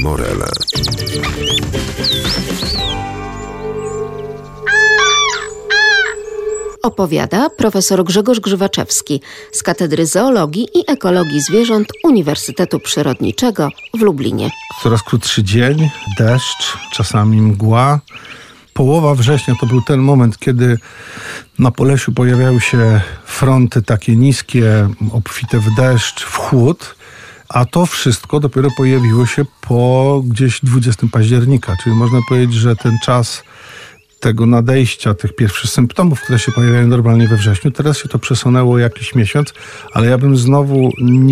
Morele. Opowiada profesor Grzegorz Grzywaczewski z Katedry Zoologii i Ekologii Zwierząt Uniwersytetu Przyrodniczego w Lublinie. Coraz krótszy dzień, deszcz, czasami mgła. Połowa września to był ten moment, kiedy na Polesiu pojawiały się fronty takie niskie, obfite w deszcz, w chłód, a to wszystko dopiero pojawiło się po gdzieś 20 października, czyli można powiedzieć, że ten czas tego nadejścia, tych pierwszych symptomów, które się pojawiają normalnie we wrześniu, teraz się to przesunęło jakiś miesiąc, ale ja bym znowu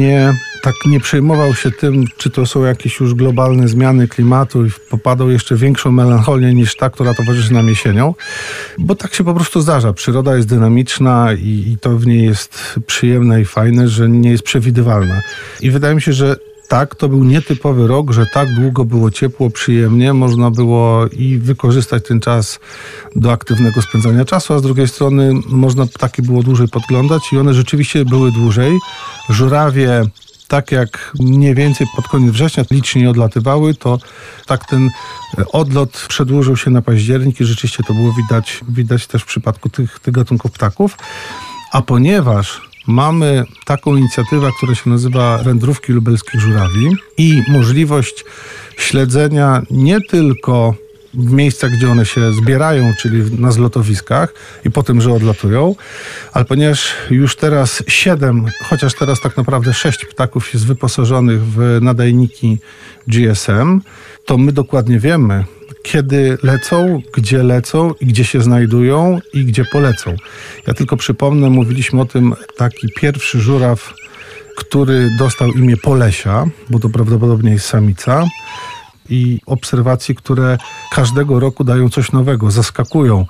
nie przejmował się tym, czy to są jakieś już globalne zmiany klimatu i popadał jeszcze większą melancholię niż ta, która towarzyszy nam jesienią, bo tak się po prostu zdarza. Przyroda jest dynamiczna i to w niej jest przyjemne i fajne, że nie jest przewidywalna. I wydaje mi się, że tak, to był nietypowy rok, że tak długo było ciepło, przyjemnie, można było i wykorzystać ten czas do aktywnego spędzania czasu, a z drugiej strony można ptaki było dłużej podglądać i one rzeczywiście były dłużej. Żurawie, tak jak mniej więcej pod koniec września licznie odlatywały, to tak ten odlot przedłużył się na październik i rzeczywiście to było widać też w przypadku tych gatunków ptaków. A ponieważ mamy taką inicjatywę, która się nazywa Wędrówki Lubelskich Żurawi i możliwość śledzenia nie tylko w miejscach, gdzie one się zbierają, czyli na zlotowiskach i potem, że odlatują, ale ponieważ już teraz 7, chociaż teraz tak naprawdę 6 ptaków jest wyposażonych w nadajniki GSM, to my dokładnie wiemy, kiedy lecą i gdzie się znajdują i gdzie polecą. Ja tylko przypomnę, mówiliśmy o tym, taki pierwszy żuraw, który dostał imię Polesia, bo to prawdopodobnie jest samica, i obserwacje, które każdego roku dają coś nowego, zaskakują.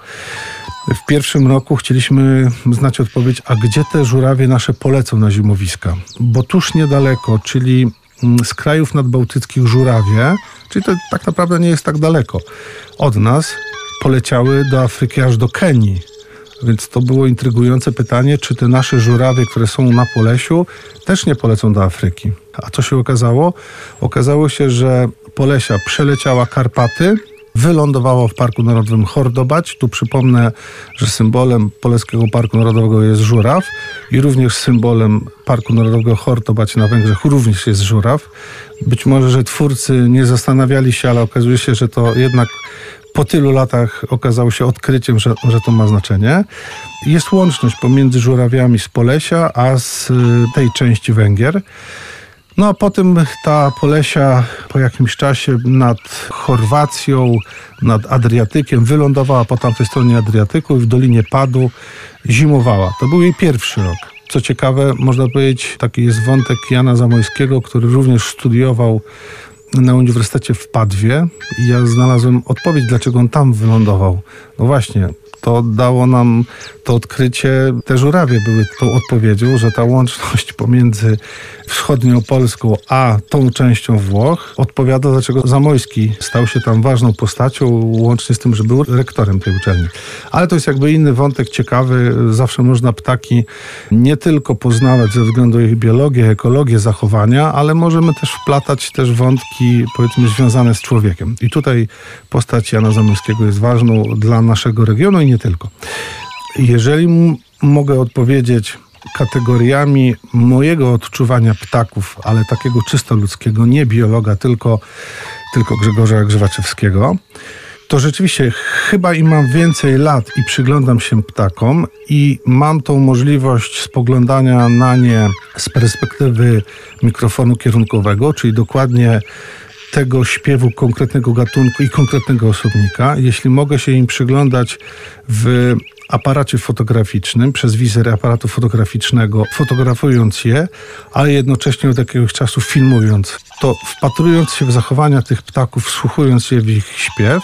W pierwszym roku chcieliśmy znać odpowiedź, a gdzie te żurawie nasze polecą na zimowiska? Bo tuż niedaleko, czyli z krajów nadbałtyckich żurawie, czyli to tak naprawdę nie jest tak daleko od nas, poleciały do Afryki aż do Kenii. Więc to było intrygujące pytanie, czy te nasze żurawie, które są na Polesiu, też nie polecą do Afryki. A co się okazało? Okazało się, że Polesia przeleciała Karpaty, wylądowała w Parku Narodowym Hordobać. Tu przypomnę, że symbolem Poleskiego Parku Narodowego jest żuraw i również symbolem Parku Narodowego Hordobać na Węgrzech również jest żuraw. Być może, że twórcy nie zastanawiali się, ale okazuje się, że to jednak po tylu latach okazało się odkryciem, że to ma znaczenie. Jest łączność pomiędzy żurawiami z Polesia, a z tej części Węgier. No a potem ta Polesia po jakimś czasie nad Chorwacją, nad Adriatykiem wylądowała po tamtej stronie Adriatyku i w Dolinie Padu zimowała. To był jej pierwszy rok. Co ciekawe, można powiedzieć, taki jest wątek Jana Zamojskiego, który również studiował na Uniwersytecie w Padwie i ja znalazłem odpowiedź, dlaczego on tam wylądował. No właśnie, to dało nam to odkrycie, te żurawie były tą odpowiedzią, że ta łączność pomiędzy wschodnią Polską a tą częścią Włoch odpowiada, dlaczego Zamojski stał się tam ważną postacią, łącznie z tym, że był rektorem tej uczelni. Ale to jest jakby inny wątek ciekawy. Zawsze można ptaki nie tylko poznawać ze względu na ich biologię, ekologię, zachowania, ale możemy też wplatać też wątki, powiedzmy, związane z człowiekiem. I tutaj postać Jana Zamojskiego jest ważną dla naszego regionu i nie tylko. Jeżeli mogę odpowiedzieć kategoriami mojego odczuwania ptaków, ale takiego czysto ludzkiego, nie biologa, tylko Grzegorza Grzywaczewskiego, to rzeczywiście chyba im mam więcej lat i przyglądam się ptakom i mam tą możliwość spoglądania na nie z perspektywy mikrofonu kierunkowego, czyli dokładnie tego śpiewu konkretnego gatunku i konkretnego osobnika. Jeśli mogę się im przyglądać w aparacie fotograficznym, przez wizer aparatu fotograficznego, fotografując je, ale jednocześnie od jakiegoś czasu filmując, to wpatrując się w zachowania tych ptaków, wsłuchując się w ich śpiew,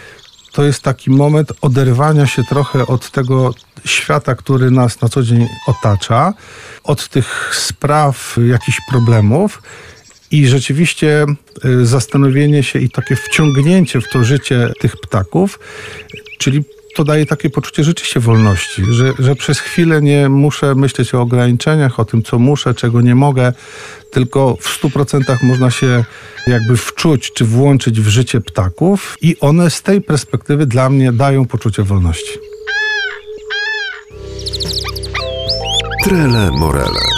to jest taki moment oderwania się trochę od tego świata, który nas na co dzień otacza, od tych spraw, jakichś problemów i rzeczywiście zastanowienie się i takie wciągnięcie w to życie tych ptaków, czyli to daje takie poczucie rzeczywiście wolności, że przez chwilę nie muszę myśleć o ograniczeniach, o tym, co muszę, czego nie mogę, tylko w 100% można się jakby wczuć czy włączyć w życie ptaków i one z tej perspektywy dla mnie dają poczucie wolności. Trele Morele.